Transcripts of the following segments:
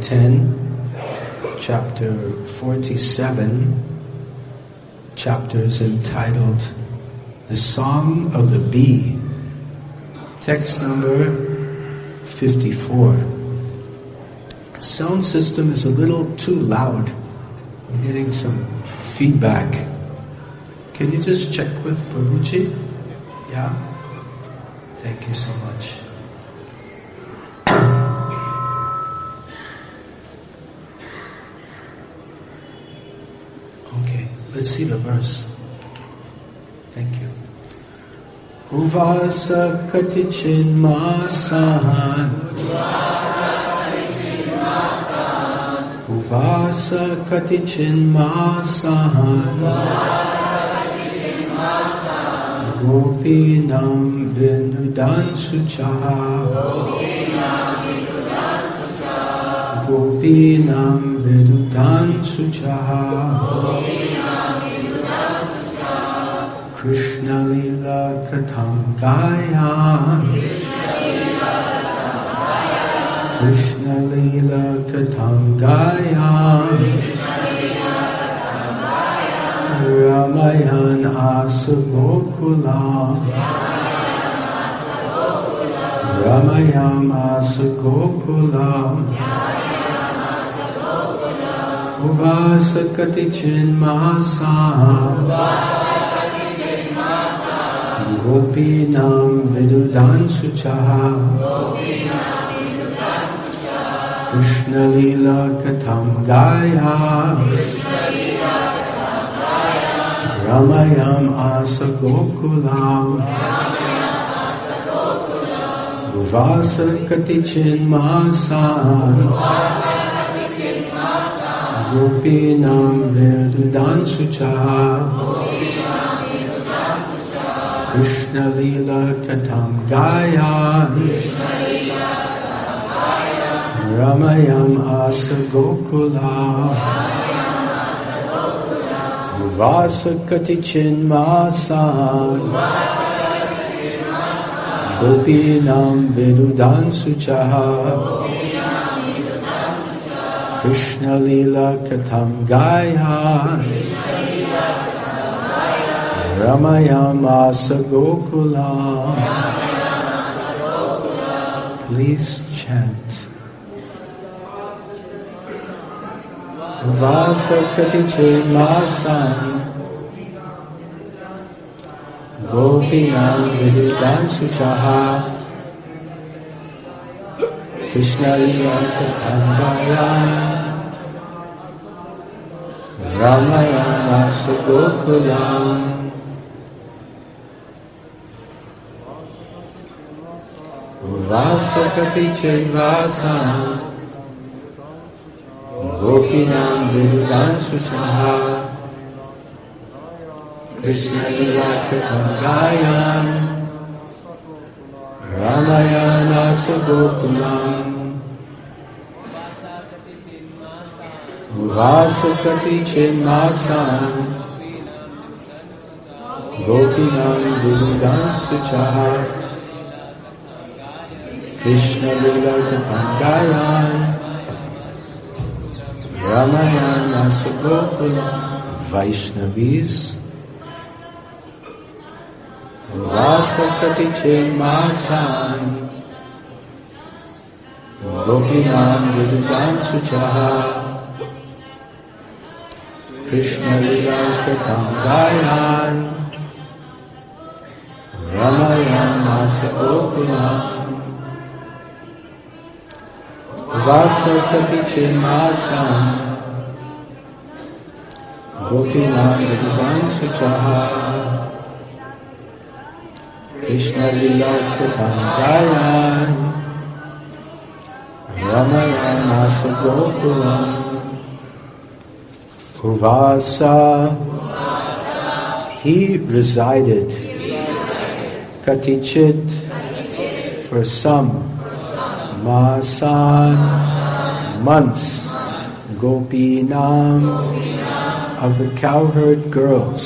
10, chapter 47, chapters entitled The Song of the Bee, text number 54. Sound system is a little too loud. I'm getting some feedback. Can you just check with Prabhuji? Yeah? Thank you so much. Okay, let's see the verse. Thank you. Uvasa katichin masan. Uvasa katichin masan. Gopinam vinudan suchaha. Gopinam vinudan suchaha. Krishna lila katham gayan. Krishna lila katham gayan. Ramayan asa gokulam. Ramayam asa gokulam. Uvasa katichin masan. Gopinam vidudan suchaha. Krishna lila katham gaya. Ramayam asa gokulam. Uvasa katichin masan. Gopinam vidudan suchaha. Krishna lila katham gaya. Ramayam asa gokulam. Uvasa katichin masan. Gopinam vidudan suchaha. Krishna lila katham gaya. Ramayam asa gokulam. Please chant. Uvasa katichin masan. Gopinam vidudan suchaha. Krishna lila katham gaya. Ramayam asa gokulam. Uvasa katichin masan. Gopinam vidudan suchaha. Krishna lila katham gayan. Ramayam asa gokulam. Uvasa katichin masan. Gopinam vidudan suchaha. Krishna lila katham gayan. Ramayam asa gokulam. Vaishnavis. Uvasa katichin masan. Gopinam vidudan suchaha. Krishna lila katham gayan. Ramayam asa gokulam. Uvasa katichin masan. Gopinam vidudan suchaha. Krishna lila katham gayan. Ramayam asa gokulam. Uvasa, he resided. Katichit, for some. Masan, months. Gopinam, of the cowherd girls.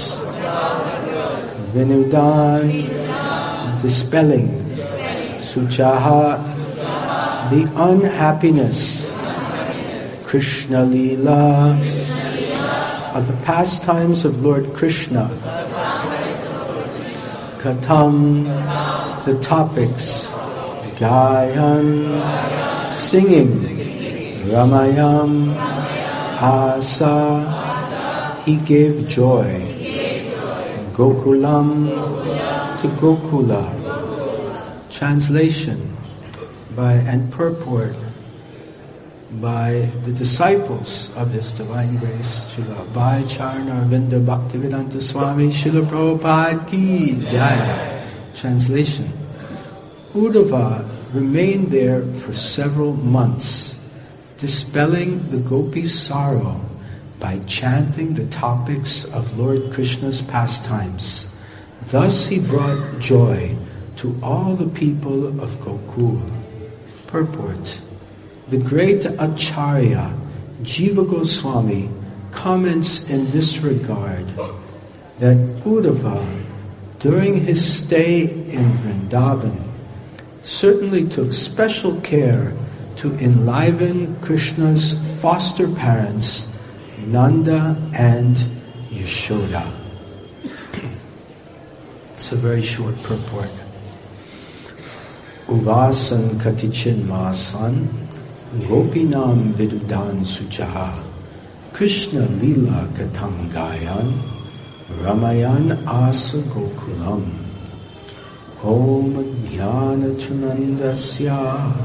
Vinudan, dispelling. Suchaha, the unhappiness. Krishna Leela, of the pastimes of Lord Krishna. Katham, the topics. Gayan, singing. Ramayam, Asa, he gave joy. Gokulam, to Gokula. Translation and purport by the disciples of His Divine Grace, Srila Bhai Charan Arvinda Bhaktivedanta Swami Srila Prabhupada Ki Jai. Translation. Uddhava remained there for several months, dispelling the gopis' sorrow by chanting the topics of Lord Krishna's pastimes. Thus he brought joy to all the people of Gokul. Purport. The great Acharya, Jiva Goswami, comments in this regard that Uddhava, during his stay in Vrindavan, certainly took special care to enliven Krishna's foster parents, Nanda and Yashoda. It's a very short purport. Uvasan katichin masan, gopinam vidudan suchaha, Krishna lila katam gayan, ramayan asa gokulam. Om jnana tunandasya,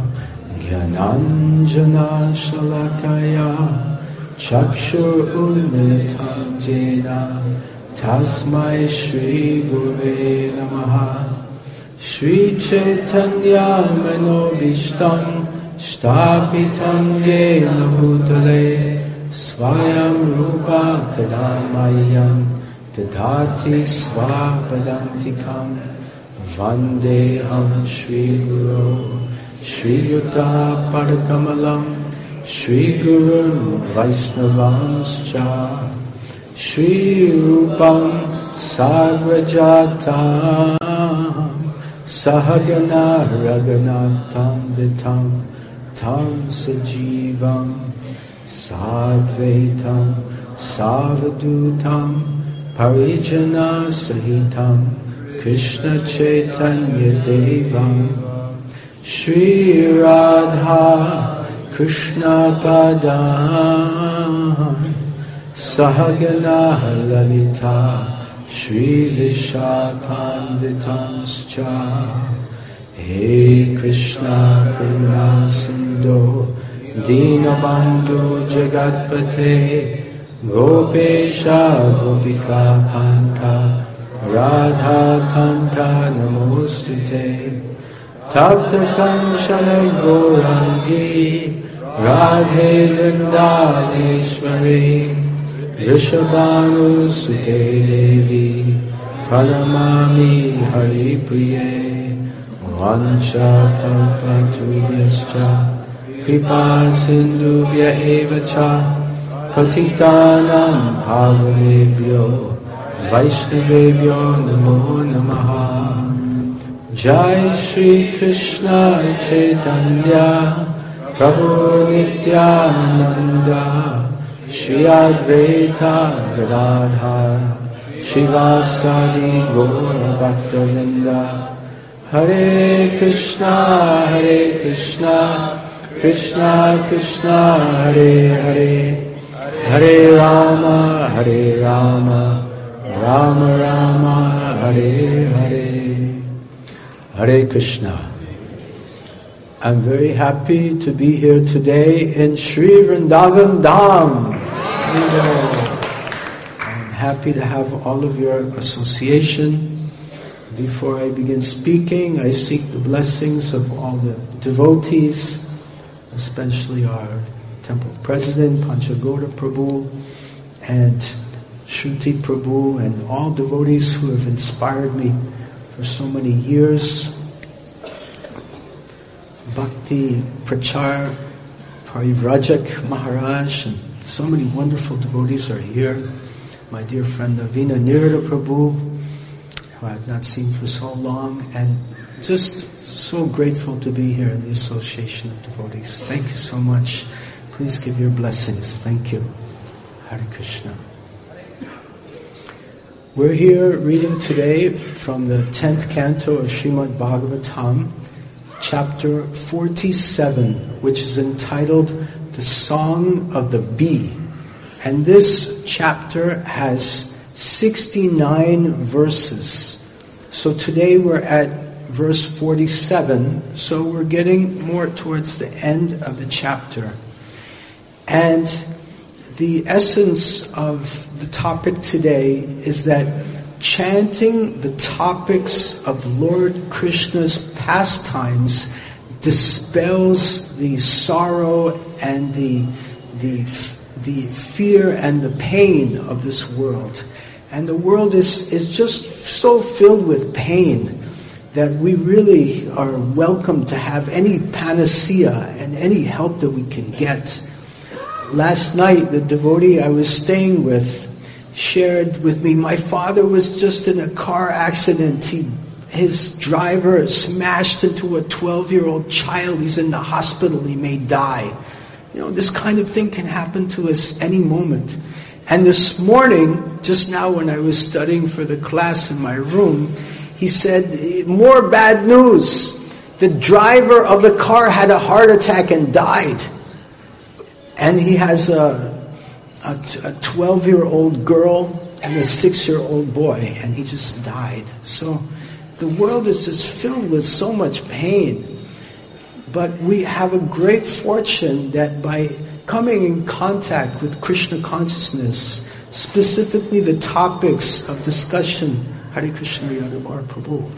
jnananjana shalakaya, chakshur unmilitam jena, tasmai shri gurve namaha. Shri Chaitanya Manobishtam Shtapitam Yena Bhutale Swayam Rupa Kadamayam Dadati Svapadantikam Vandeham Shri Guru Shri Yuta Padakamalam Shri Guru Vaishnavanscha Shri Rupam Sagrajata Sahagana Raghunatam Vitam Tam Sajivam Sadvaitam Savadutam Parijana Sahitam Krishna Chaitanya Devam Shri Radha Krishna Padam Sahagana Lalita Shri Vishakhanvitanscha. Hey Krishna Karuna Sindhu Dinabandhu Jagatpate Gopesha Gopika Kanta Radha Kanta Namostute Tapta Kanchana Gaurangi Radhe Vrindavaneshwari Rishabhanu Sute Devi Pranamami Hari Priye Vancha Kalpatubhyascha Kripa Sindhubhya Evacha Patitanam Pavanebhyo Vaishnavebhyo Namo Namaha. Jai Shri Krishna Chaitanya Prabhu Nityananda Shri Advaita Gadadhar Shivasadi Gaura Bhaktavinda. Hare Krishna Krishna Krishna Hare Hare, Hare Rama Rama Rama Hare Hare. Hare Krishna. I'm very happy to be here today in Sri Vrindavan Dham. I'm happy to have all of your association. Before I begin speaking, I seek the blessings of all the devotees, especially our temple president, Panchagoda Prabhu, and Shruti Prabhu, and all devotees who have inspired me for so many years. Bhakti Prachar Parivrajak Maharaj, and so many wonderful devotees are here. My dear friend Navina Nirada Prabhu, who I have not seen for so long, and just so grateful to be here in the Association of Devotees. Thank you so much for Please give your blessings. Thank you. Hare Krishna. We're here reading today from the 10th canto of Srimad Bhagavatam, chapter 47, which is entitled The Song of the Bee. And this chapter has 69 verses. So today we're at verse 47, so we're getting more towards the end of the chapter. And the essence of the topic today is that chanting the topics of Lord Krishna's pastimes dispels the sorrow and the fear and the pain of this world. And the world is just so filled with pain that we really are welcome to have any panacea and any help that we can get. Last night, the devotee I was staying with shared with me, my father was just in a car accident. His driver smashed into a 12-year-old child. He's in the hospital. He may die. You know, this kind of thing can happen to us any moment. And this morning, just now when I was studying for the class in my room, he said, more bad news. The driver of the car had a heart attack and died. And he has a 12-year-old girl and a 6-year-old boy, and he just died. So the world is just filled with so much pain. But we have a great fortune that by coming in contact with Krishna consciousness, specifically the topics of discussion, Hare Krishna Yadavar Prabhu,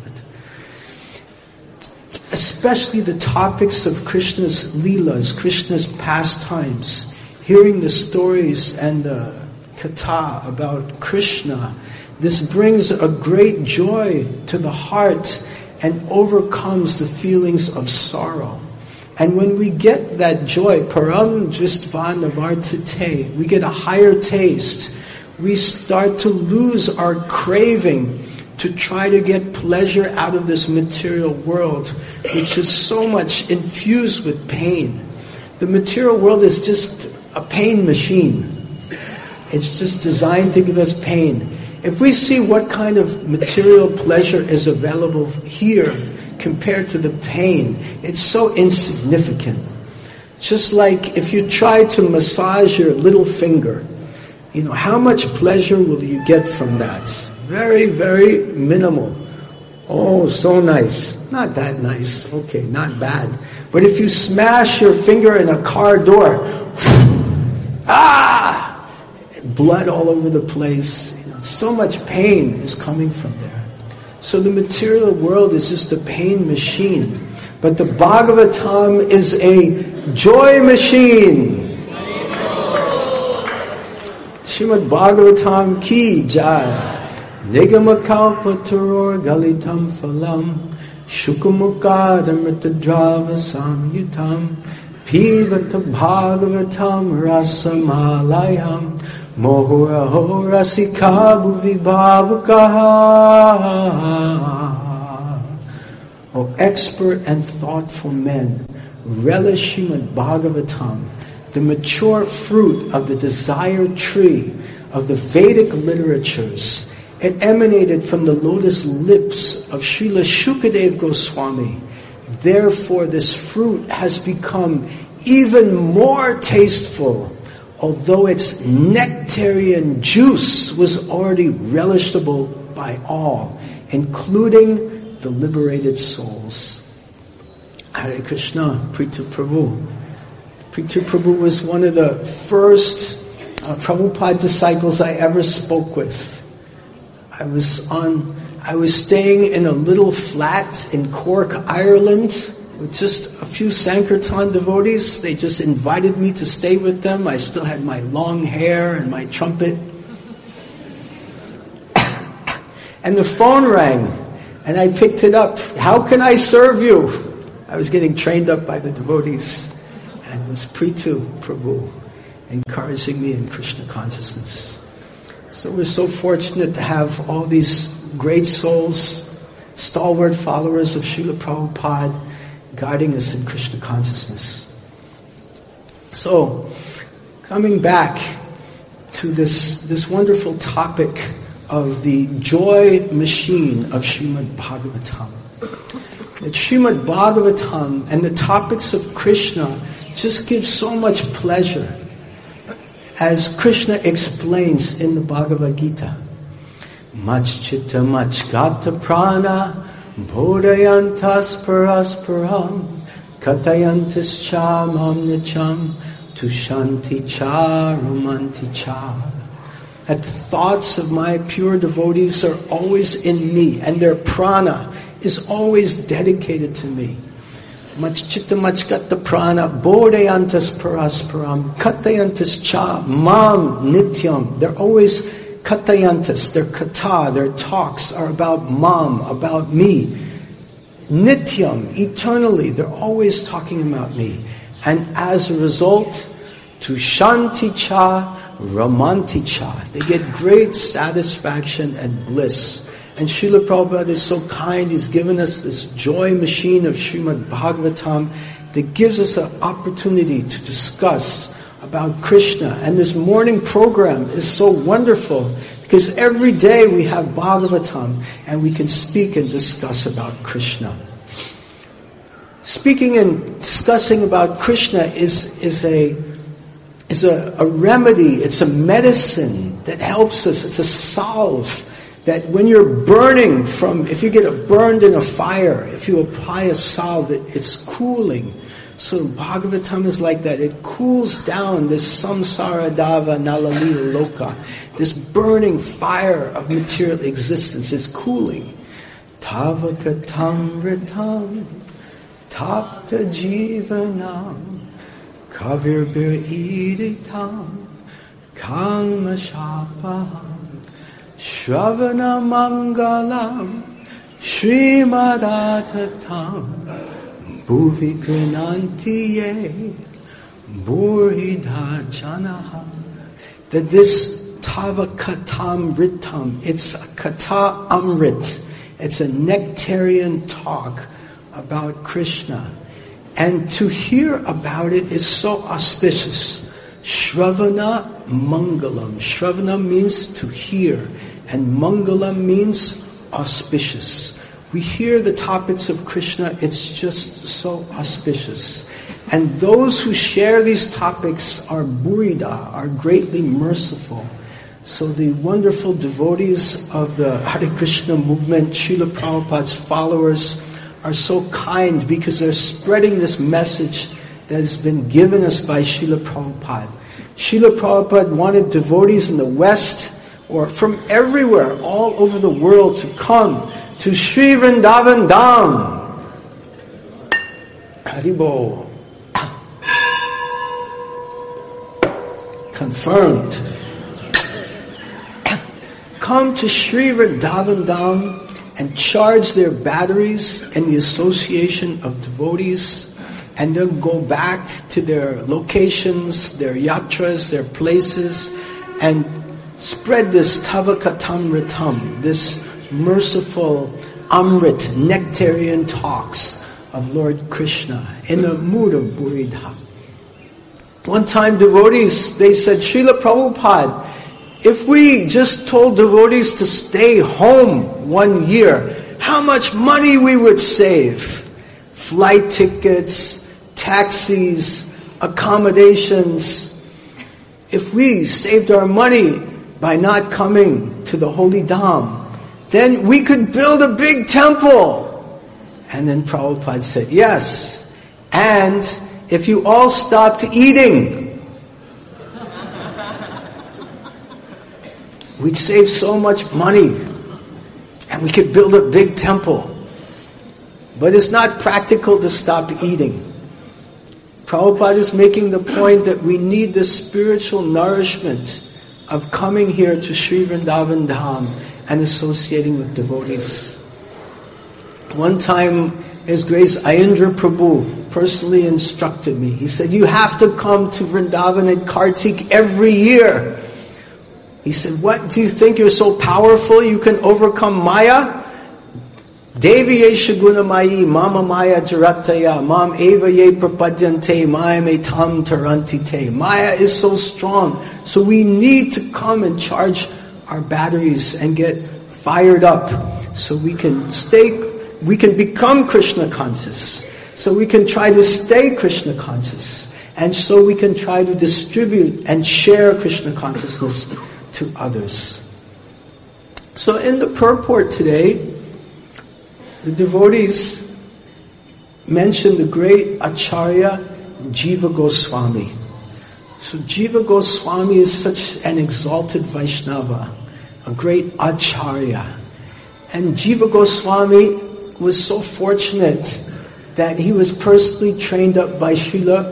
especially the topics of Krishna's Leelas, Krishna's pastimes, hearing the stories and the katha about Krishna, this brings a great joy to the heart and overcomes the feelings of sorrow. And when we get that joy, param drishtva navartate, we get a higher taste. We start to lose our craving to try to get pleasure out of this material world, which is so much infused with pain. The material world is just a pain machine. It's just designed to give us pain. If we see what kind of material pleasure is available here compared to the pain, it's so insignificant. Just like if you try to massage your little finger, you know, how much pleasure will you get from that? Very, very minimal. Oh, so nice. Not that nice. Okay, not bad. But if you smash your finger in a car door, blood all over the place. You know, so much pain is coming from there. So the material world is just a pain machine. But the Bhagavatam is a joy machine. Srimad Bhagavatam ki jai. Nigamakaupaturor galitam phalam Shukamukadamritadrava samyutam Pivata Bhagavatam rasamalayam Mohuraho rasikabu vibhavukaha. O expert and thoughtful men, relish Srimad Bhagavatam, the mature fruit of the desire tree of the Vedic literatures. It emanated from the lotus lips of Srila Shukadev Goswami. Therefore, this fruit has become even more tasteful, although its nectarian juice was already relishable by all, including the liberated souls. Hare Krishna, Prita Prabhu. Prita Prabhu was one of the first Prabhupada disciples I ever spoke with. I was staying in a little flat in Cork, Ireland, with just a few Sankirtan devotees. They just invited me to stay with them. I still had my long hair and my trumpet. And the phone rang, and I picked it up. How can I serve you? I was getting trained up by the devotees. And it was Prithu Prabhu encouraging me in Krishna consciousness. So we're so fortunate to have all these great souls, stalwart followers of Srila Prabhupada, guiding us in Krishna consciousness. So, coming back to this wonderful topic of the joy machine of Srimad Bhagavatam. That Srimad Bhagavatam and the topics of Krishna just give so much pleasure, as Krishna explains in the Bhagavad Gita. Machchitta machgata prana bodhayantas parasparam katayantas cha mamnicham tushanti cha ramanti cha. That the thoughts of my pure devotees are always in me, and their prana is always dedicated to me. Machchitta machgata prana bodhayantas parasparam katayantas cha mam nityam. They're always katayantas, their kata, their talks are about mam, about me. Nityam, eternally, they're always talking about me. And as a result, tushanti cha ramanti cha. They get great satisfaction and bliss. And Srila Prabhupada is so kind, he's given us this joy machine of Srimad Bhagavatam that gives us an opportunity to discuss about Krishna. And this morning program is so wonderful because every day we have Bhagavatam and we can speak and discuss about Krishna. Speaking and discussing about Krishna is a remedy, it's a medicine that helps us, it's a salve. That when you're burning if you get burned in a fire, if you apply a salve, it's cooling. So Bhagavatam is like that. It cools down this samsara dava nalalila loka. This burning fire of material existence is cooling. Tavakatam ritam tapta jivanam kavirbir iditam kalmashapaham Shravana Mangalam Srimadatam Bhuvi Granantiye Burhidha Janaha. That this Tavakatam Ritam, it's a Kata Amrit, it's a nectarian talk about Krishna. And to hear about it is so auspicious. Shravana Mangalam. Shravana means to hear, and Mangalam means auspicious. We hear the topics of Krishna, it's just so auspicious. And those who share these topics are burida, are greatly merciful. So the wonderful devotees of the Hare Krishna movement, Srila Prabhupada's followers, are so kind because they're spreading this message that has been given us by Srila Prabhupada. Srila Prabhupada wanted devotees in the West or from everywhere, all over the world, to come to Sri Vrindavan Dham. Haribo. Confirmed. Come to Sri Vrindavan Dham and charge their batteries in the association of devotees, and then go back to their locations, their yatras, their places, and spread this Tavakatamritam, this merciful Amrit, nectarian talks of Lord Krishna in a mood of Buridha. One time devotees, they said, Srila Prabhupada, if we just told devotees to stay home 1 year, how much money we would save? Flight tickets, taxis, accommodations. If we saved our money by not coming to the Holy Dham, then we could build a big temple. And then Prabhupada said, yes, and if you all stopped eating, we'd save so much money and we could build a big temple. But it's not practical to stop eating. Prabhupada is making the point that we need the spiritual nourishment of coming here to Sri Vrindavan Dham and associating with devotees. One time, His Grace Ayendra Prabhu personally instructed me. He said, you have to come to Vrindavan and Kartik every year. He said, what, do you think you're so powerful you can overcome Maya? Devi ye shagunamayi mama maya jarataya mam eva ye prapadyante maya me tam tarantite. Maya is so strong, so we need to come and charge our batteries and get fired up so we can become Krishna conscious, so we can try to stay Krishna conscious, and so we can try to distribute and share Krishna consciousness to others. So in the purport today, the devotees mention the great Acharya Jiva Goswami. So Jiva Goswami is such an exalted Vaishnava, a great Acharya. And Jiva Goswami was so fortunate that he was personally trained up by Srila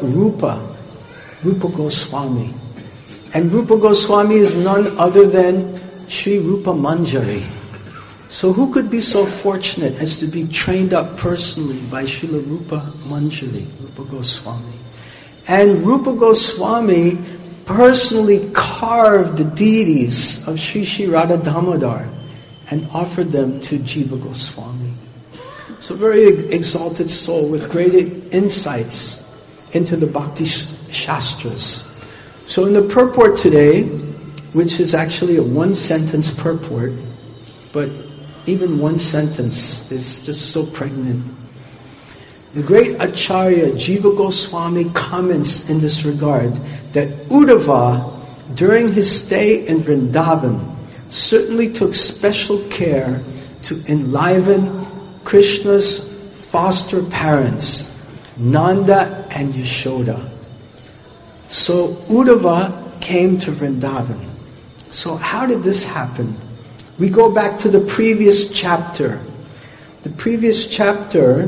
Rupa Goswami. And Rupa Goswami is none other than Sri Rupa Manjari. So who could be so fortunate as to be trained up personally by Srila Rupa Manjari, Rupa Goswami? And Rupa Goswami personally carved the deities of Sri Sri Radha Damodar and offered them to Jiva Goswami. So very exalted soul with great insights into the Bhakti Shastras. So in the purport today, which is actually a one-sentence purport, but even one sentence is just so pregnant. The great Acharya Jiva Goswami comments in this regard that Uddhava, during his stay in Vrindavan, certainly took special care to enliven Krishna's foster parents, Nanda and Yashoda. So Uddhava came to Vrindavan. So how did this happen? We go back to the previous chapter. The previous chapter,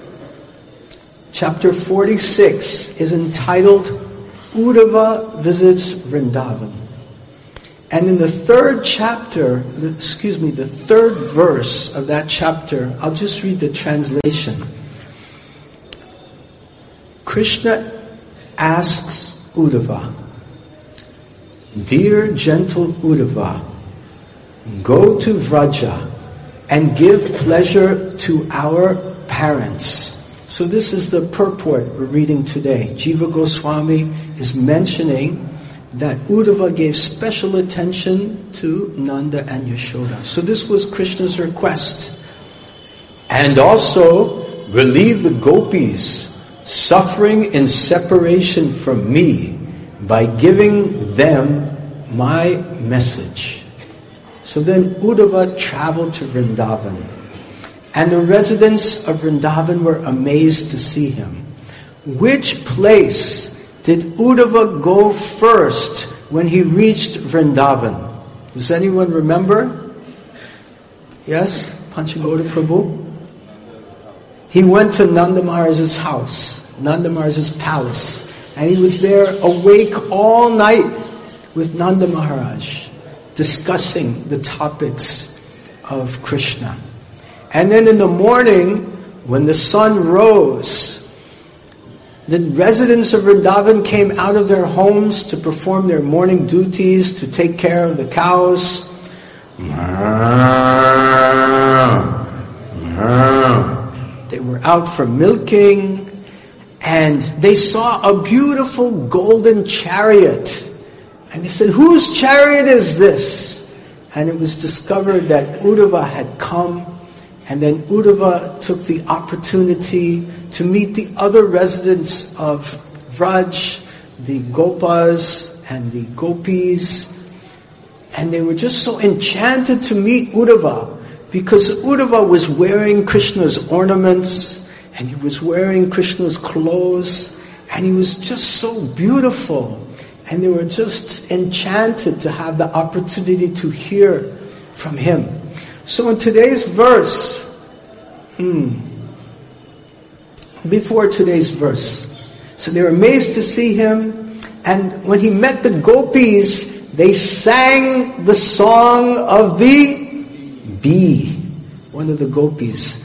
chapter 46, is entitled Uddhava Visits Vrindavan. And in the third chapter, the third verse of that chapter, I'll just read the translation. Krishna asks Uddhava, "Dear gentle Uddhava, go to Vraja and give pleasure to our parents." So this is the purport we're reading today. Jiva Goswami is mentioning that Uddhava gave special attention to Nanda and Yashoda. So this was Krishna's request. And also relieve the gopis suffering in separation from me by giving them my message. So then Uddhava traveled to Vrindavan. And the residents of Vrindavan were amazed to see him. Which place did Uddhava go first when he reached Vrindavan? Does anyone remember? Yes? Panchagoda Prabhu? He went to Nanda Maharaj's house, Nanda Maharaj's palace. And he was there awake all night with Nanda Maharaj, discussing the topics of Krishna. And then in the morning, when the sun rose, the residents of Vrindavan came out of their homes to perform their morning duties, to take care of the cows. They were out for milking, and they saw a beautiful golden chariot. And they said, "Whose chariot is this?" And it was discovered that Uddhava had come. And then Uddhava took the opportunity to meet the other residents of Vraj, the Gopas and the Gopis. And they were just so enchanted to meet Uddhava, because Uddhava was wearing Krishna's ornaments, and he was wearing Krishna's clothes, and he was just so beautiful. And they were just enchanted to have the opportunity to hear from him. So in today's verse, before today's verse, so they were amazed to see him, and when he met the gopis, they sang the song of the bee. One of the gopis,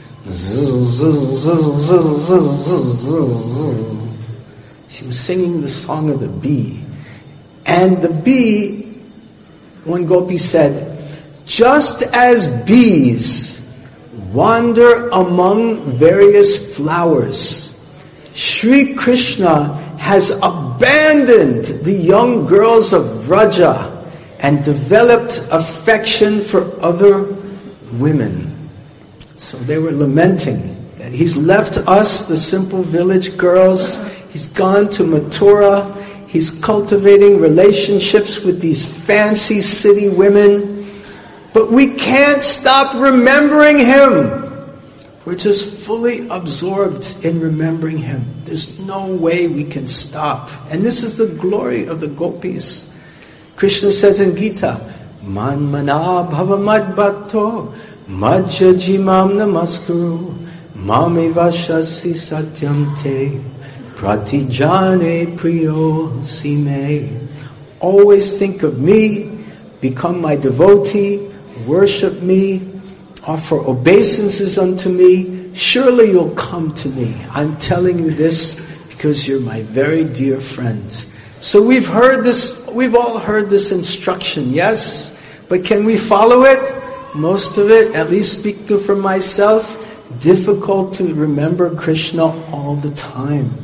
she was singing the song of the bee. And the bee, one gopi said, "Just as bees wander among various flowers. Sri Krishna has abandoned the young girls of Vraja and developed affection for other women. So they were lamenting that he's left us, the simple village girls. He's gone to Mathura. He's cultivating relationships with these fancy city women. But we can't stop remembering him. We're just fully absorbed in remembering him. There's no way we can stop. And this is the glory of the gopis. Krishna says in Gita, Man mana bhava mad bhakto madhya jimam namaskuru mameva shasi satyam te pratijane priyo sime. Always think of me, become my devotee, worship me, offer obeisances unto me. Surely you'll come to me. I'm telling you this because you're my very dear friend. So we've all heard this instruction, yes? But can we follow it? Most of it, at least speaking for myself, difficult to remember Krishna all the time.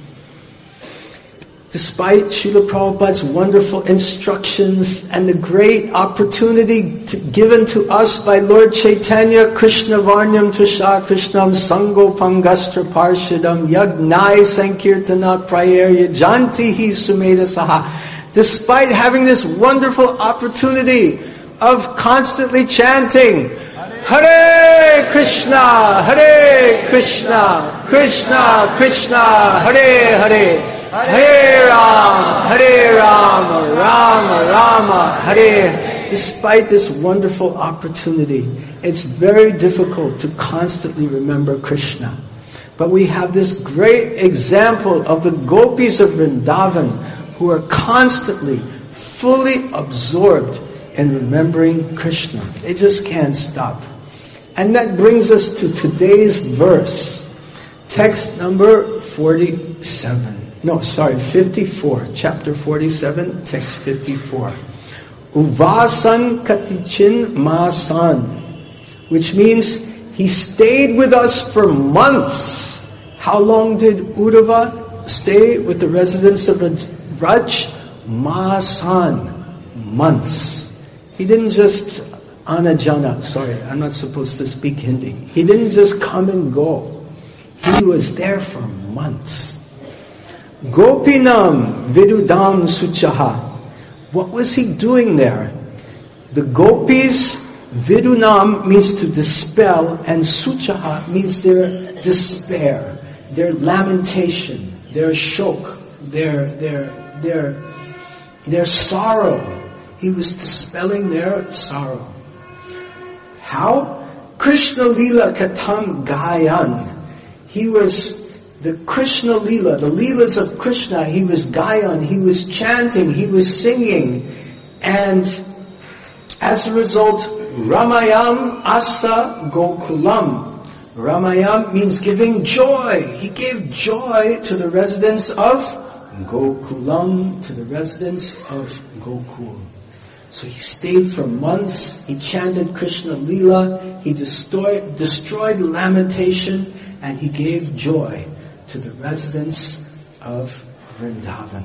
Despite Srila Prabhupada's wonderful instructions and the great opportunity given to us by Lord Chaitanya, Krishna Varnyam Tusha Krishnam Sango Pangastra Parshadam Yagnai Sankirtana Prayer Yajanti Hi Sumeda Saha. Despite having this wonderful opportunity of constantly chanting Hare Krishna, Krishna Krishna, Hare Hare, Hare Rama, Rama Rama, Hare. Despite this wonderful opportunity, it's very difficult to constantly remember Krishna. But we have this great example of the gopis of Vrindavan who are constantly, fully absorbed in remembering Krishna. They just can't stop. And that brings us to today's verse. Text number 54. Chapter 47, text 54. Uvasan katichin masan, which means he stayed with us for months. How long did Uddhava stay with the residents of Vraj? Masan, months. He didn't just anajana, sorry, I'm not supposed to speak Hindi. He didn't just come and go. He was there for months. Gopinam vidudam suchaha. What was he doing there? The gopis, vidunam means to dispel, and suchaha means their despair, their lamentation, their shok, their sorrow. He was dispelling their sorrow. How? Krishna Lila Katam Gayan. He was the Krishna Lila, the Leelas of Krishna. He was Gayan, he was chanting, he was singing. And as a result, Ramayam Asa Gokulam. Ramayam means giving joy. He gave joy to the residents of Gokulam, to the residents of Gokul. So he stayed for months, he chanted Krishna Lila, he destroyed lamentation, and he gave joy to the residents of Vrindavan.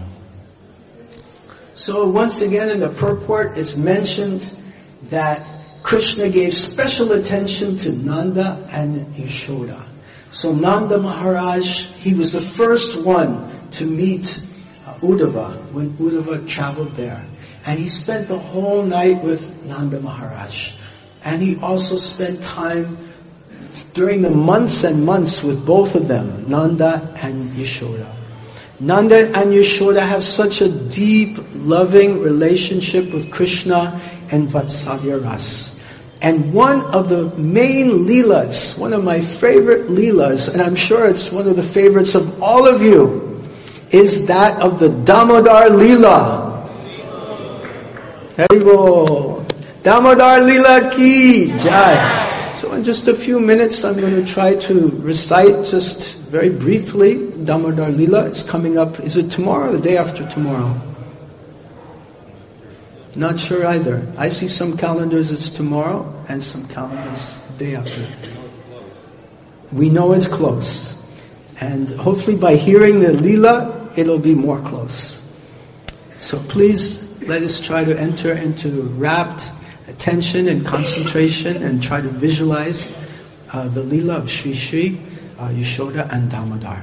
So once again in the purport it's mentioned that Krishna gave special attention to Nanda and Yashoda. So Nanda Maharaj, he was the first one to meet Uddhava when Uddhava traveled there. And he spent the whole night with Nanda Maharaj. And he also spent time during the months and months with both of them, Nanda and Yashoda. Nanda and Yashoda have such a deep, loving relationship with Krishna and Vatsalya Ras. And one of the main leelas, one of my favorite leelas, and I'm sure it's one of the favorites of all of you, is that of the Damodar Leela. Haribol. Damodar Leela ki jai. So in just a few minutes I'm going to try to recite just very briefly Damodar Leela. It's coming up, is it tomorrow or the day after tomorrow? Not sure either. I see some calendars it's tomorrow and some calendars the day after. We know it's close. And hopefully by hearing the Leela, it'll be more close. So please, let us try to enter into rapt attention and concentration and try to visualize the Leela of Sri Sri, Yashoda and Damodar.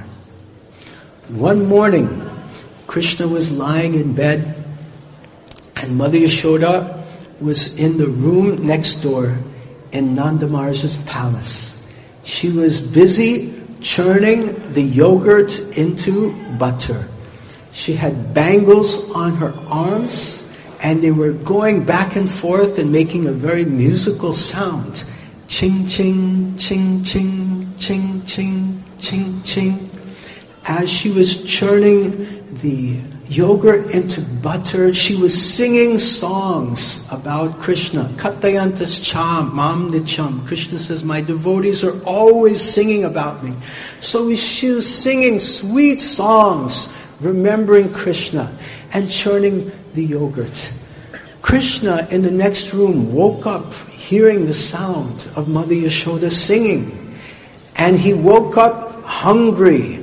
One morning, Krishna was lying in bed and Mother Yashoda was in the room next door in Nanda Maharaj's palace. She was busy churning the yogurt into butter. She had bangles on her arms and they were going back and forth and making a very musical sound. Ching, ching, ching, ching, ching, ching, ching, ching. As she was churning the yogurt into butter, she was singing songs about Krishna. Katayantas cham, mam nicham. Krishna says, my devotees are always singing about me. So she was singing sweet songs, remembering Krishna and churning the yogurt. Krishna in the next room woke up hearing the sound of Mother Yashoda singing. And he woke up hungry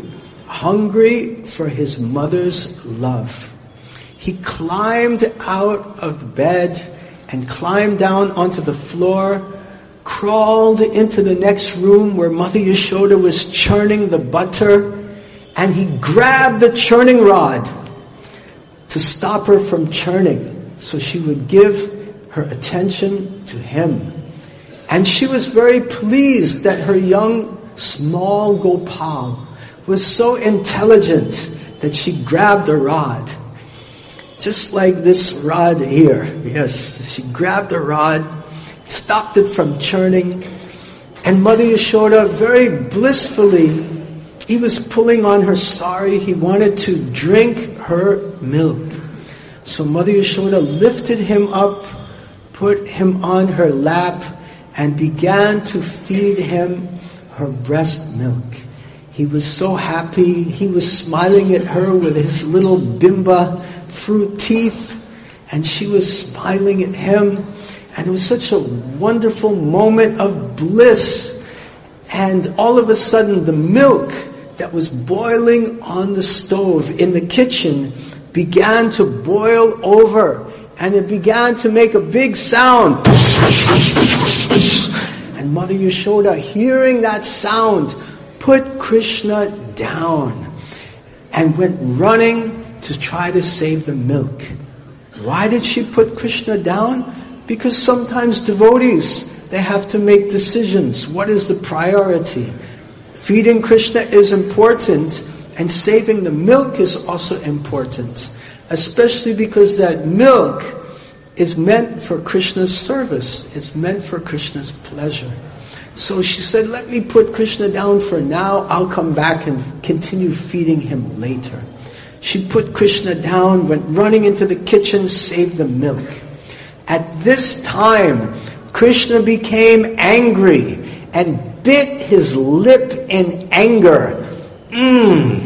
for his mother's love. He climbed out of bed and climbed down onto the floor, crawled into the next room where Mother Yashoda was churning the butter, and he grabbed the churning rod to stop her from churning so she would give her attention to him. And she was very pleased that her young, small Gopal was so intelligent that she grabbed a rod. Just like this rod here. Yes, she grabbed the rod, stopped it from churning, and Mother Yashoda very blissfully, he was pulling on her sari, he wanted to drink her milk. So Mother Yashoda lifted him up, put him on her lap, and began to feed him her breast milk. He was so happy. He was smiling at her with his little bimba fruit teeth, and she was smiling at him. And it was such a wonderful moment of bliss. And all of a sudden, the milk that was boiling on the stove in the kitchen began to boil over, and it began to make a big sound. And Mother Yashoda, hearing that sound, put Krishna down and went running to try to save the milk. Why did she put Krishna down? Because sometimes devotees, they have to make decisions. What is the priority? Feeding Krishna is important, and saving the milk is also important. Especially because that milk is meant for Krishna's service. It's meant for Krishna's pleasure. So she said, let me put Krishna down for now. I'll come back and continue feeding him later. She put Krishna down, went running into the kitchen, saved the milk. At this time, Krishna became angry and bit his lip in anger. And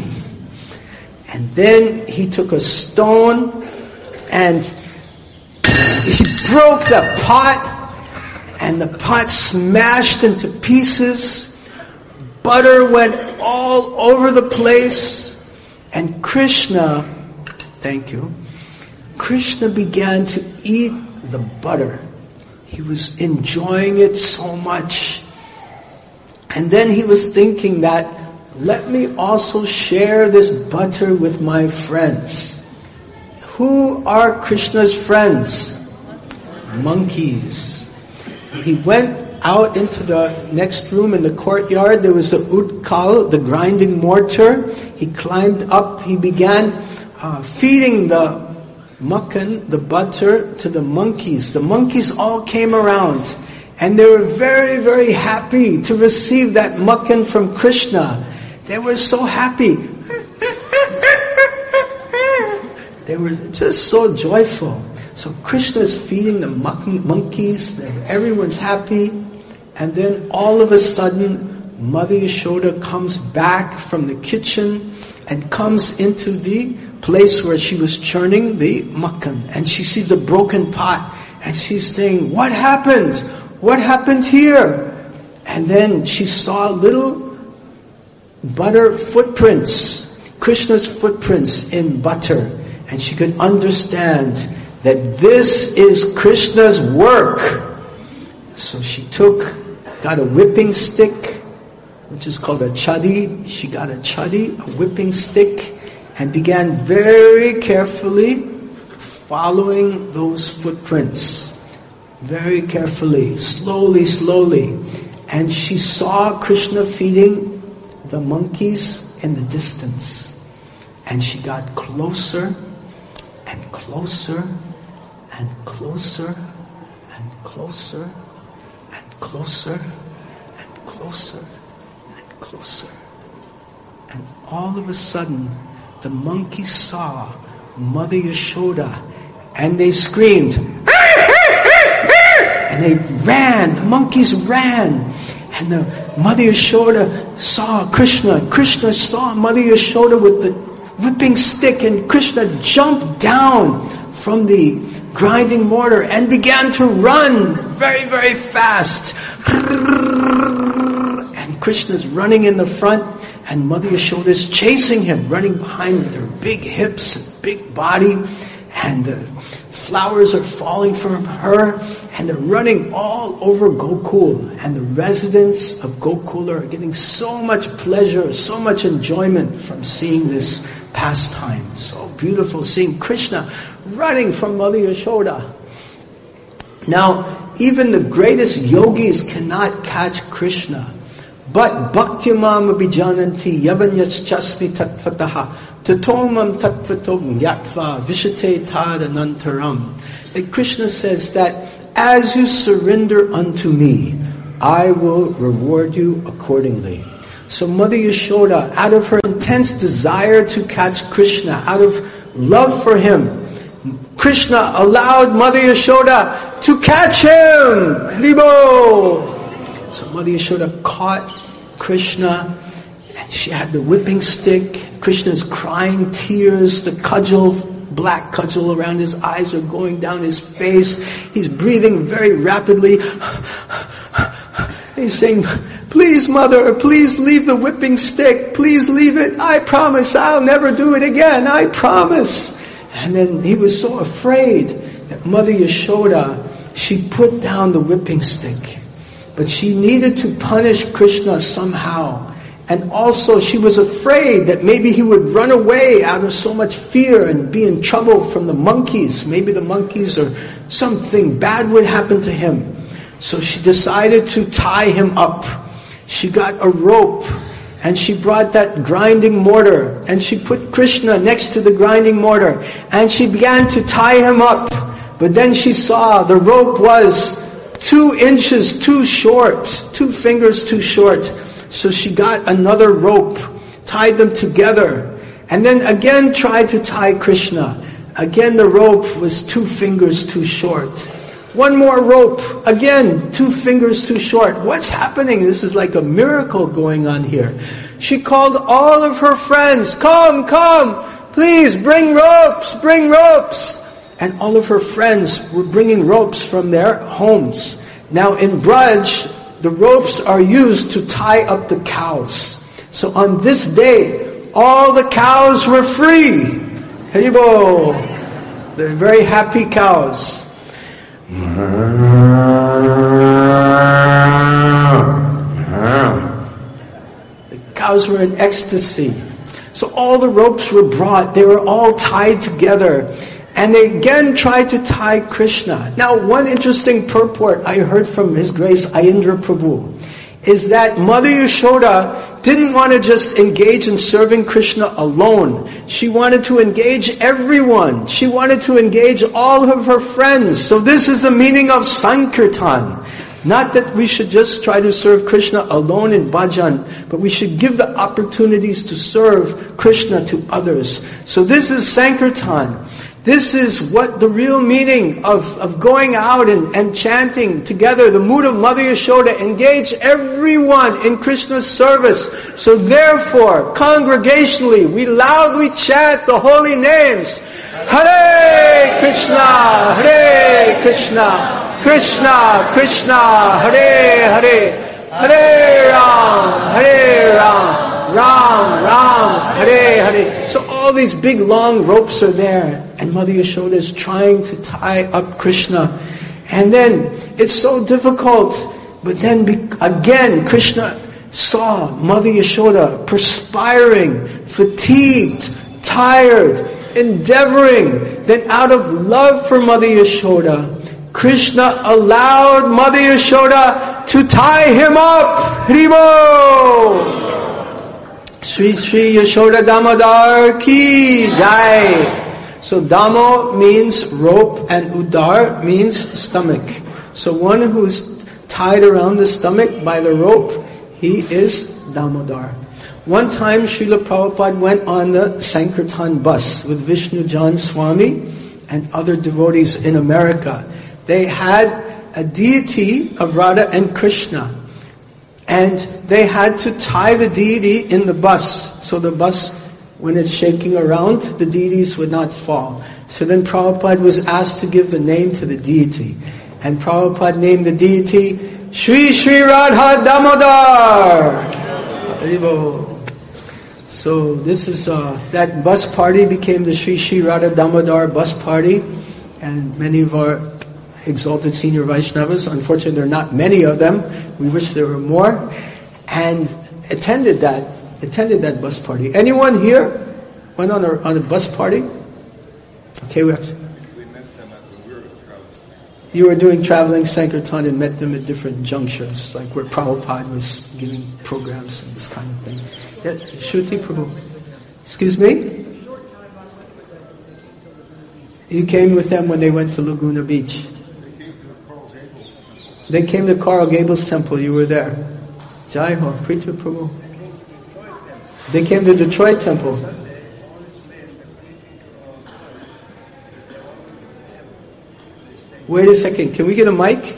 then he took a stone and he broke the pot, and the pot smashed into pieces. Butter went all over the place. And Krishna began to eat the butter. He was enjoying it so much. And then he was thinking that, let me also share this butter with my friends. Who are Krishna's friends? Monkeys. He went out into the next room in the courtyard. There was a utkal, the grinding mortar. He climbed up. He began feeding the makhan, the butter, to the monkeys. The monkeys all came around, and they were very, very happy to receive that makhan from Krishna. They were so happy. They were just so joyful. So Krishna is feeding the monkeys, everyone's happy, and then all of a sudden, Mother Yashoda comes back from the kitchen and comes into the place where she was churning the makkan, and she sees the broken pot, and she's saying, what happened? What happened here? And then she saw little butter footprints, Krishna's footprints in butter, and she could understand that this is Krishna's work. So she got a whipping stick, which is called a chadi. She got a chadi, a whipping stick, and began very carefully following those footprints. Very carefully, slowly. And she saw Krishna feeding the monkeys in the distance. And she got closer and closer and closer and closer and closer and closer and closer. And all of a sudden, the monkeys saw Mother Yashoda, and they screamed, and they ran, the monkeys ran, and the Mother Yashoda saw Krishna. Krishna saw Mother Yashoda with the whipping stick, and Krishna jumped down from the grinding mortar and began to run very, very fast. And Krishna's running in the front, and Mother Yashoda is chasing him, running behind with her big hips and big body, and the flowers are falling from her, and they're running all over Gokul, and the residents of Gokul are getting so much pleasure, so much enjoyment from seeing this pastime. So beautiful, seeing Krishna running from Mother Yashoda. Now, even the greatest yogis cannot catch Krishna. But bhaktyamam abhijananti yavanyaschasmi tattvataha tatomam tattvatom yatva vishate tadanantaram. And Krishna says that as you surrender unto me, I will reward you accordingly. So Mother Yashoda, out of her intense desire to catch Krishna, out of love for him, Krishna allowed Mother Yashoda to catch him. Haribo! So Mother Yashoda caught Krishna, and she had the whipping stick. Krishna's crying tears, the cudgel, black cudgel around his eyes are going down his face. He's breathing very rapidly. He's saying, please mother, please leave the whipping stick. Please leave it. I promise I'll never do it again. I promise. And then he was so afraid that Mother Yashoda, she put down the whipping stick. But she needed to punish Krishna somehow. And also she was afraid that maybe he would run away out of so much fear and be in trouble from the monkeys. Maybe the monkeys or something bad would happen to him. So she decided to tie him up. She got a rope and she brought that grinding mortar and she put Krishna next to the grinding mortar and she began to tie him up. But then she saw the rope was 2 inches too short, 2 fingers too short. So she got another rope, tied them together, and then again tried to tie Krishna. Again the rope was 2 fingers too short. One more rope, again 2 fingers too short. What's happening? This is like a miracle going on here. She called all of her friends, come, please bring ropes. And all of her friends were bringing ropes from their homes. Now in Braj, the ropes are used to tie up the cows. So on this day, all the cows were free. Haribo! They're very happy cows. The cows were in ecstasy. So all the ropes were brought. They were all tied together. And they again tried to tie Krishna. Now, one interesting purport I heard from His Grace Ayendra Prabhu is that Mother Yashoda didn't want to just engage in serving Krishna alone. She wanted to engage everyone. She wanted to engage all of her friends. So this is the meaning of Sankirtan. Not that we should just try to serve Krishna alone in bhajan, but we should give the opportunities to serve Krishna to others. So this is Sankirtan. This is what the real meaning of going out and chanting together. The mood of Mother Yashoda, engage everyone in Krishna's service. So therefore, congregationally, we loudly chant the holy names. Hare Krishna, Hare Krishna, Krishna Krishna, Hare Hare, Hare Ram, Ram Ram, Hare Hare. So all these big long ropes are there, and Mother Yashoda is trying to tie up Krishna. And then it's so difficult, but then again Krishna saw Mother Yashoda perspiring, fatigued, tired, endeavoring. Then out of love for Mother Yashoda, Krishna allowed Mother Yashoda to tie him up. Haribo! Shri Shri Yashoda Damodar ki jai. So Damo means rope and Udar means stomach. So one who's tied around the stomach by the rope, he is Damodar. One time Srila Prabhupada went on the Sankirtan bus with Vishnu Jan Swami and other devotees in America. They had a deity of Radha and Krishna, and they had to tie the deity in the bus. So the bus, when it's shaking around, the deities would not fall. So then Prabhupada was asked to give the name to the deity. And Prabhupada named the deity Shri Shri Radha Damodar. So this is, that bus party became the Shri Shri Radha Damodar bus party. And many of our exalted senior Vaishnavas, unfortunately there are not many of them, we wish there were more, and attended that bus party. Anyone here went on a bus party? Okay, we met them when we were traveling. You were doing traveling Sankirtan and met them at different junctures, like where Prabhupada was giving programs and this kind of thing. Yeah, Shruti Prabhu. Excuse me? You came with them when they went to Laguna Beach. They came to Coral Gables Temple. You were there. Jai Ho, Prita Prabhu. They came to Detroit Temple. Wait a second. Can we get a mic?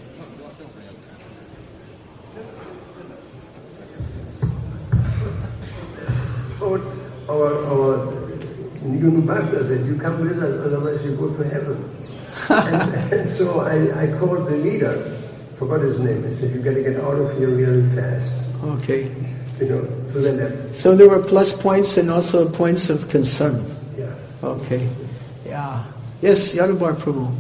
Our Nigunu Master said, you come with us, otherwise you go to heaven. and so I called the leader, forgot his name, I said, you got to get out of here really fast. Okay. So there were plus points and also points of concern. Yeah. Okay. Yeah. Yes, Yadubar Prabhu.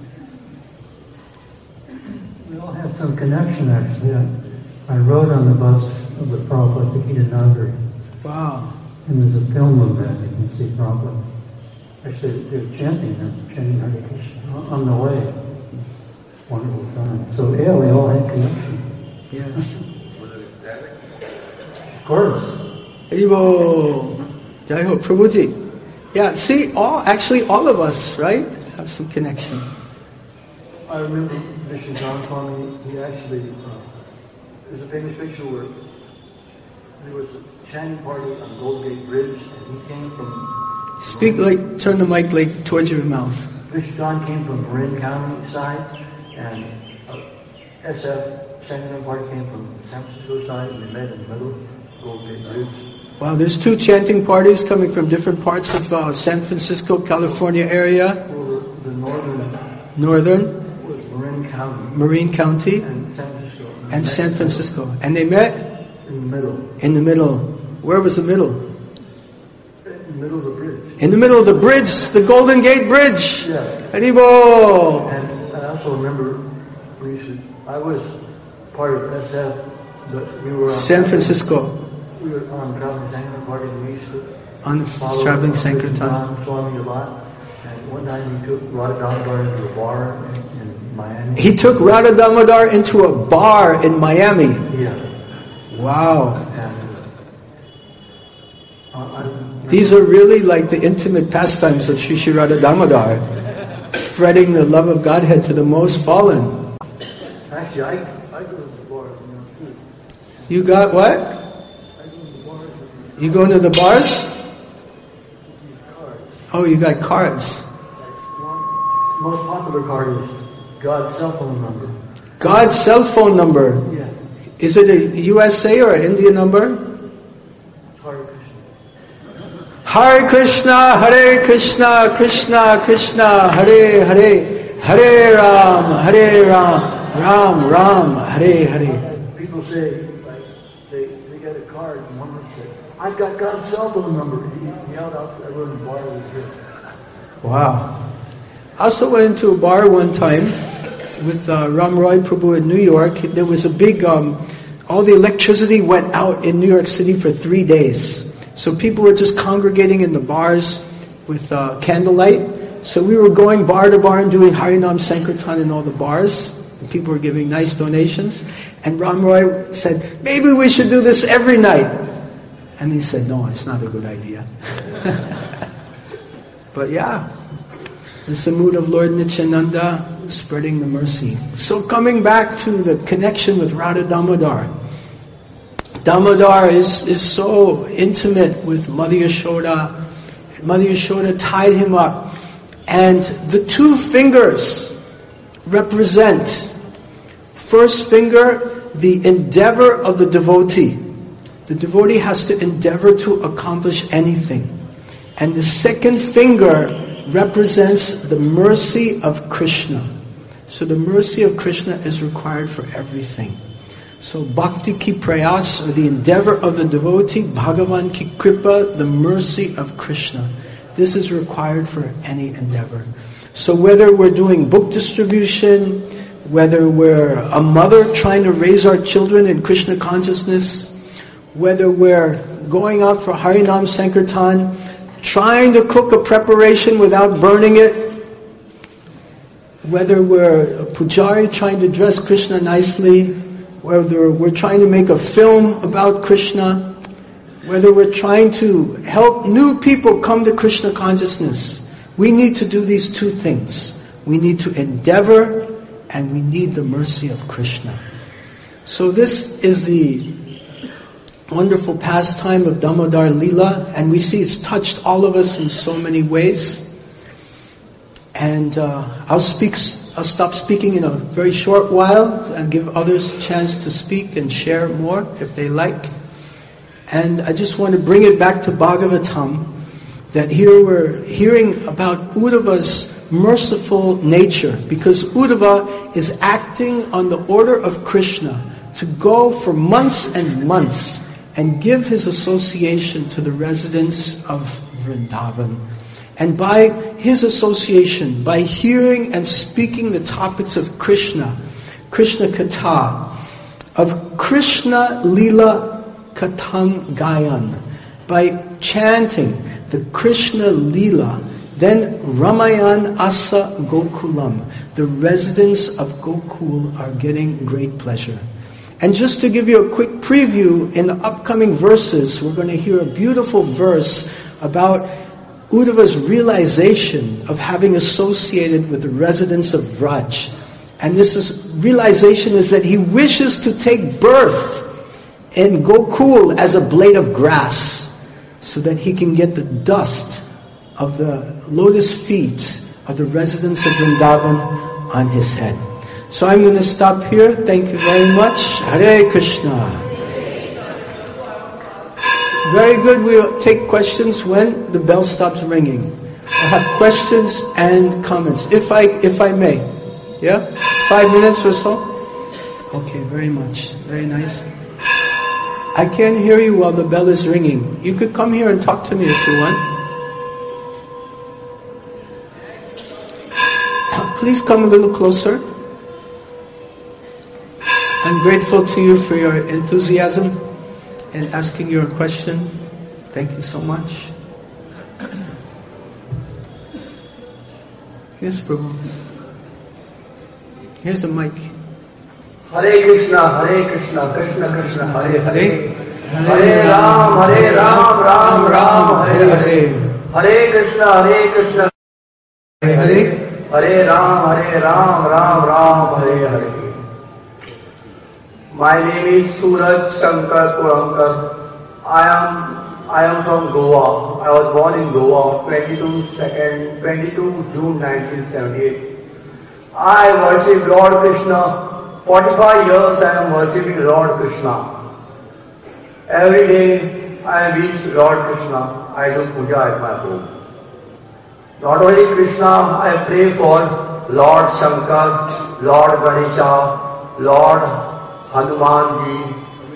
We all have some connection actually. I rode on the bus of the Prabhupada to Gita. Wow. And there's a film of that, you can see Prabhupada. Actually, they're chanting Hare Krishna on the way. Wonderful time. So yeah, we all had connection. Yes. Was it ecstatic? Of course. Haribo. Jai Ho, Prabhuji. Yeah, see, all of us, right, have some connection. I remember Vishnu John Swami, he actually, there's a famous picture where there was a chanting party on Golden Gate Bridge, and he came from... Turn the mic towards your mouth. Vishnu John came from Marin County side, and SF chanting party came from San Francisco side, and they met in the middle, Golden Gate Bridge. Wow, there's two chanting parties coming from different parts of San Francisco, California area. Well, the northern was Marin County, and San Francisco. And they met in the middle. In the middle. Where was the middle? In the middle of the bridge. In the middle of the bridge, the Golden Gate Bridge. Yeah. Haribo. And I also remember I was part of SF, but we were on San Francisco. We were on traveling Sankirtan party, and we used to On follow traveling Sankirtan. Swami a lot. And one time he took Radha Damodar into a bar in Miami. He took Radha Damodar into a bar in Miami. Yeah. Wow. And These are really like the intimate pastimes of Sri Sri Radha Damodar, spreading the love of Godhead to the most fallen. Actually, I go to the bar, too. You got what? I go to the bars. You go to the bars? Oh, you got cards. most popular card is God's cell phone number. God's cell phone number. Yeah. Is it a USA or an Indian number? Hare Krishna. Hare Krishna, Hare Krishna, Krishna Krishna, Hare Hare, Hare Ram, Ram Ram, Hare Hare. People say, like, they get a card and one would say, I've got God's cell phone number. He yelled out to everyone in the bar was here. Wow. I also went into a bar one time with Ram Roy Prabhu in New York. There was a big, all the electricity went out in New York City for 3 days. So people were just congregating in the bars with candlelight. So we were going bar to bar and doing Harinam Sankirtan in all the bars. And people were giving nice donations. And Ram Roy said, maybe we should do this every night. And he said, no, it's not a good idea. But yeah, it's the mood of Lord Nityananda spreading the mercy. So coming back to the connection with Radha Damodar. Damodar is so intimate with Mother Yashoda. Mother Yashoda tied him up. And the 2 fingers represent, first finger, the endeavor of the devotee. The devotee has to endeavor to accomplish anything. And the second finger represents the mercy of Krishna. So the mercy of Krishna is required for everything. So bhakti ki prayas, or the endeavor of the devotee, Bhagavan ki kripa, the mercy of Krishna. This is required for any endeavor. So whether we're doing book distribution, whether we're a mother trying to raise our children in Krishna consciousness, whether we're going out for Harinam Sankirtan, trying to cook a preparation without burning it, whether we're a pujari trying to dress Krishna nicely, whether we're trying to make a film about Krishna, whether we're trying to help new people come to Krishna consciousness, we need to do these 2 things. We need to endeavor and we need the mercy of Krishna. So this is the wonderful pastime of Damodar Leela, and we see it's touched all of us in so many ways. And I'll stop speaking in a very short while and give others a chance to speak and share more if they like. And I just want to bring it back to Bhagavatam, that here we're hearing about Uddhava's merciful nature, because Uddhava is acting on the order of Krishna to go for months and months and give his association to the residents of Vrindavan. And by his association, by hearing and speaking the topics of Krishna, Krishna Katha, of Krishna Leela Katham Gayan, by chanting the Krishna Leela, then Ramayan Asa Gokulam, the residents of Gokul are getting great pleasure. And just to give you a quick preview, in the upcoming verses, we're going to hear a beautiful verse about Uddhava's realization of having associated with the residents of Vraj. And realization is that he wishes to take birth in Gokul as a blade of grass, so that he can get the dust of the lotus feet of the residents of Vrindavan on his head. So I'm going to stop here. Thank you very much. Hare Krishna. Very good. We'll take questions when the bell stops ringing. I'll have questions and comments, if I may. Yeah? 5 minutes or so? Okay, very much. Very nice. I can't hear you while the bell is ringing. You could come here and talk to me if you want. Please come a little closer. I'm grateful to you for your enthusiasm in asking your question. Thank you so much. Yes, Prabhu. Here's a mic. Hare Krishna, Krishna Krishna, Hare Hare. Hare Ram, Ram Ram, Hare Hare. Hare Krishna, Hare Hare. Hare Ram, Ram Hare Hare. My name is Suraj Shankar Kurankar. I am I am from Goa. I was born in Goa, 22 June 1978. I worship Lord Krishna. 45 years I am worshipping Lord Krishna. Every day I wish Lord Krishna. I do puja at my home. Not only Krishna, I pray for Lord Shankar, Lord Ganesha, Lord Hanuman ji.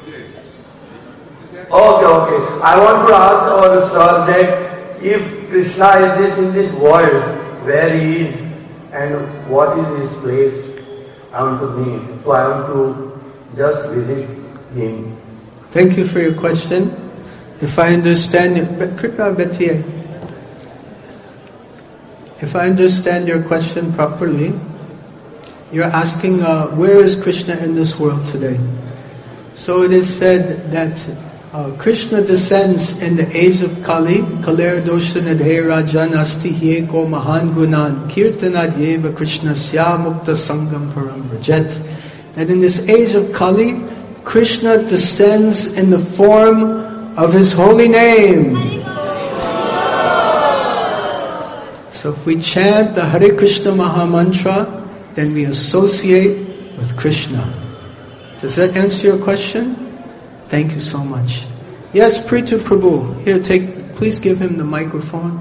Okay. I want to ask our sir that if Krishna is in this world, where he is and what is his place, I want to meet. So I want to just visit him. Thank you for your question. If I understand your question properly, you're asking where is Krishna in this world today? So it is said that Krishna descends in the age of Kali, Kaler Doshana Dhera Janasti Hyeko Mahan Gunan Kirtana Deva Krishna Sya Mukta Sangam Param Rajet. That in this age of Kali, Krishna descends in the form of His holy name. So if we chant the Hare Krishna Maha Mantra, then we associate with Krishna. Does that answer your question? Thank you so much. Yes, Prithu Prabhu. Here, please give him the microphone.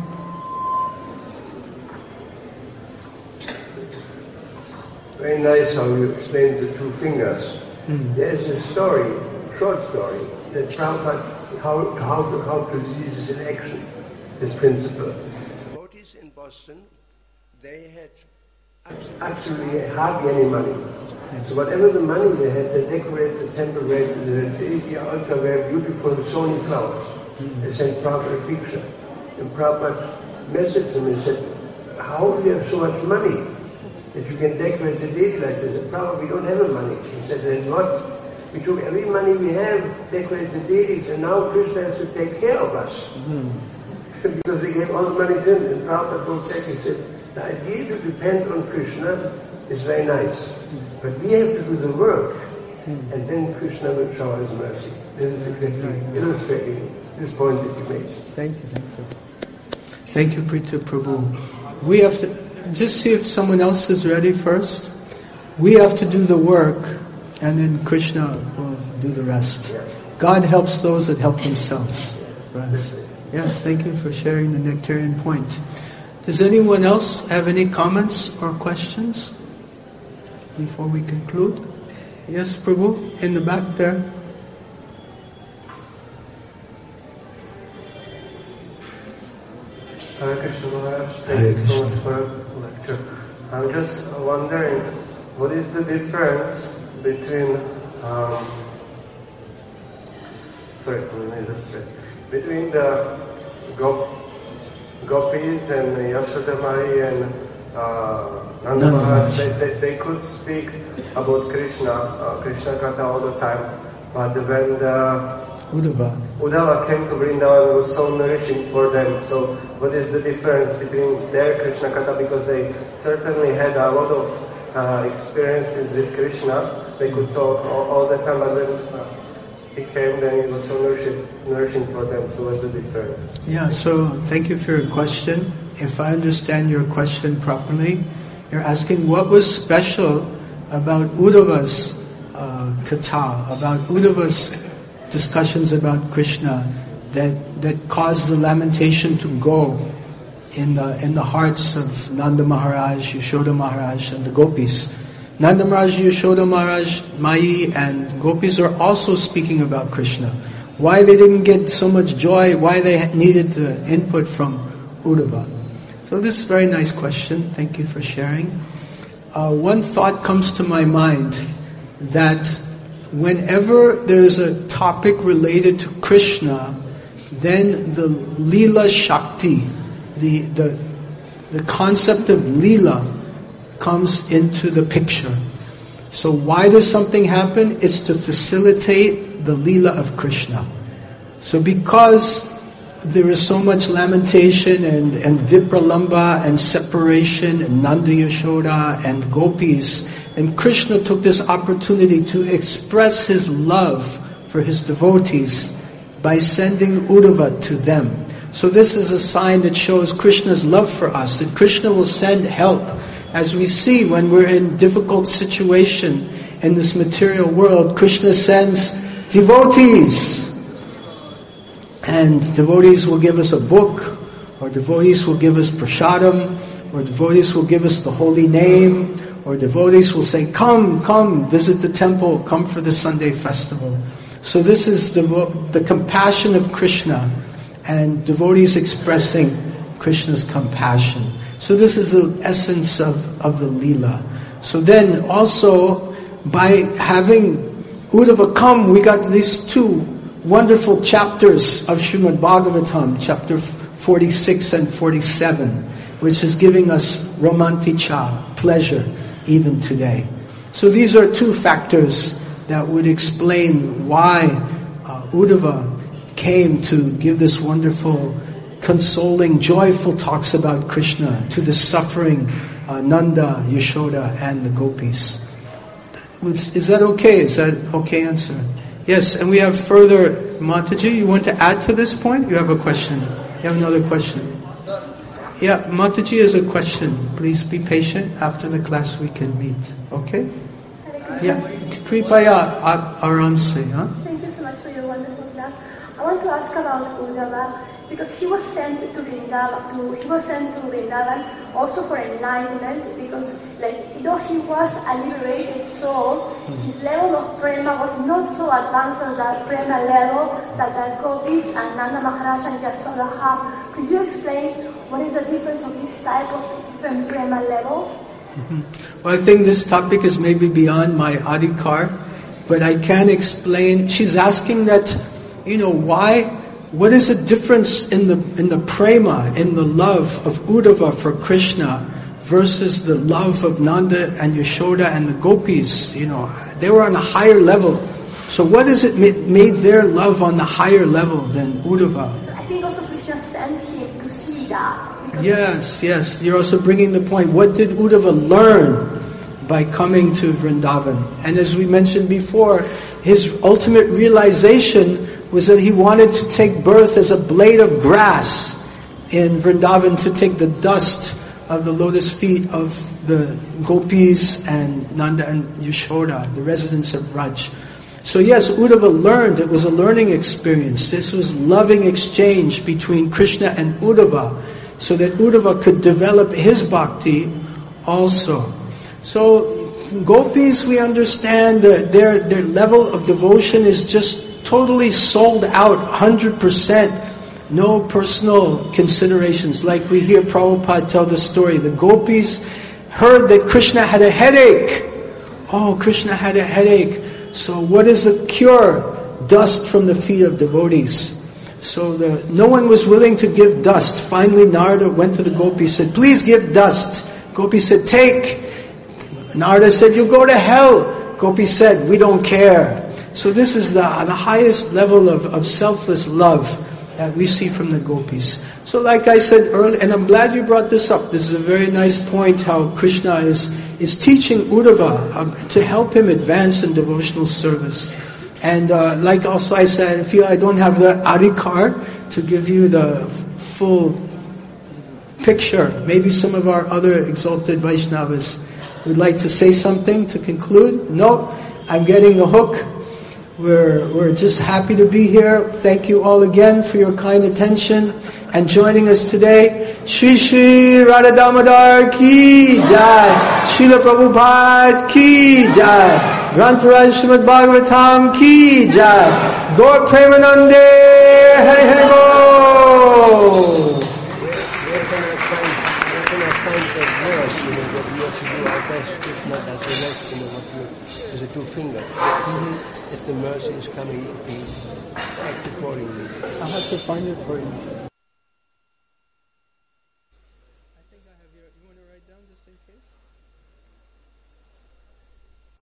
Very nice how you explained the two fingers. There's a story, short story, that Prabhupada, how to see this in action, this principle. Devotees in Boston, they had absolutely hardly any money. So whatever the money they had, they decorated the temple with the altar were beautiful Sony flowers. They sent Prabhupada a picture. And Prabhupada messaged them and said, how do you have so much money that you can decorate the deity like this? And Prabhupada, we don't have any money. He said, then what? We took every money we have, decorated the deities, and now Krishna has to take care of us. Because they gave all the money to him. And Prabhupada told that, he said, the idea to depend on Krishna is very nice. But we have to do the work, and then Krishna will show His mercy. This is exactly illustrating this point that you made. Thank you. Thank you, Prithu Prabhu. We have to just see if someone else is ready first. We have to do the work, and then Krishna will do the rest. God helps those that help themselves. Right. Yes, thank you for sharing the nectarian point. Does anyone else have any comments or questions before we conclude? Yes, Prabhu, in the back there. Hare Krishna Maharaj, thank you so much for the lecture. I'm just wondering, what is the difference between between the Gopis and Yashoda Mai and Nanda Maharaj? They could speak about Krishna, Krishna Katha all the time, but when the Uddhava came to Vrindavan, it was so nourishing for them. So what is the difference between their Krishna Katha? Because they certainly had a lot of experiences with Krishna. They could talk all the time, but when he came, then it was so nourishing for them. So what's the difference? Yeah, so thank you for your question. If I understand your question properly, you're asking what was special about Uddhava's katha, about Uddhava's discussions about Krishna that caused the lamentation to go in the hearts of Nanda Maharaj, Yashoda Maharaj, and the Gopis. Nanda Maharaj, Yashoda Maharaj, Mai, and Gopis are also speaking about Krishna. Why they didn't get so much joy, why they needed the input from Uddhava. So this is a very nice question. Thank you for sharing. One thought comes to my mind that whenever there's a topic related to Krishna, then the Leela Shakti, the concept of Leela comes into the picture. So why does something happen? It's to facilitate the Leela of Krishna. So because there is so much lamentation and Vipralamba and separation and Nanda Yashoda and Gopis, and Krishna took this opportunity to express His love for His devotees, by sending Uddhava to them. So this is a sign that shows Krishna's love for us, that Krishna will send help. As we see when we're in difficult situation in this material world, Krishna sends devotees. And devotees will give us a book, or devotees will give us prasadam, or devotees will give us the holy name, or devotees will say, come, visit the temple, come for the Sunday festival. So this is the compassion of Krishna, and devotees expressing Krishna's compassion. So this is the essence of the Leela. So then also, by having Uddhava come, we got these two wonderful chapters of Srimad Bhagavatam, chapter 46 and 47, which is giving us romantica, pleasure, even today. So these are two factors that would explain why Uddhava came to give this wonderful, consoling, joyful talks about Krishna to the suffering Nanda, Yashoda, and the gopis. Is that okay? Is that okay answer? Yes, and we have further. Mataji, you want to add to this point? You have a question. You have another question. Yeah, Mataji has a question. Please be patient. After the class we can meet. Okay? Yeah. Kripaya Aram se, huh? Thank you so much for your wonderful class. I want to ask about Uddhava, because he was sent to Vrindavan also for enlightenment, because though he was a liberated soul, his level of prema was not so advanced as the prema level that the gopis and Nanda Maharaj and Yasoda have. Could you explain what is the difference of this type of different prema levels? Well, I think this topic is maybe beyond my adhikar, but I can explain. She's asking that, why. What is the difference in the prema, in the love of Uddhava for Krishna versus the love of Nanda and Yashoda and the gopis? They were on a higher level. So what is it made their love on the higher level than Uddhava? I think also Krishna sent him to see that. Yes. You're also bringing the point. What did Uddhava learn by coming to Vrindavan? And as we mentioned before, his ultimate realization was that he wanted to take birth as a blade of grass in Vrindavan, to take the dust of the lotus feet of the gopis and Nanda and Yashoda, the residents of Braj. So yes, Uddhava learned. It was a learning experience. This was loving exchange between Krishna and Uddhava, so that Uddhava could develop his bhakti also. So gopis, we understand that their level of devotion is just totally sold out, 100%, no personal considerations. Like we hear Prabhupada tell the story. The gopis heard that Krishna had a headache. Oh, Krishna had a headache. So what is the cure? Dust from the feet of devotees. So no one was willing to give dust. Finally Narada went to the gopis, said, please give dust. Gopi said, take. Narada said, you go to hell. Gopi said, we don't care. So this is the highest level of selfless love that we see from the gopis. So like I said earlier, and I'm glad you brought this up. This is a very nice point, how Krishna is teaching Uddhava to help him advance in devotional service. And like also I said, I feel I don't have the adhikar to give you the full picture. Maybe some of our other exalted Vaishnavas would like to say something to conclude. No, I'm getting the hook. We're just happy to be here. Thank you all again for your kind attention and joining us today. Shri Shri Radha Damodar ki jai. Srila Prabhupada ki jai. Grantaraj Srimad Bhagavatam ki jai. Gaur Premanande Hare Hare Bo. Where can I find that verse, that we have to do our best, if not as relates, with the two fingers. If the mercy is coming, we act accordingly. I'll have to find it for you.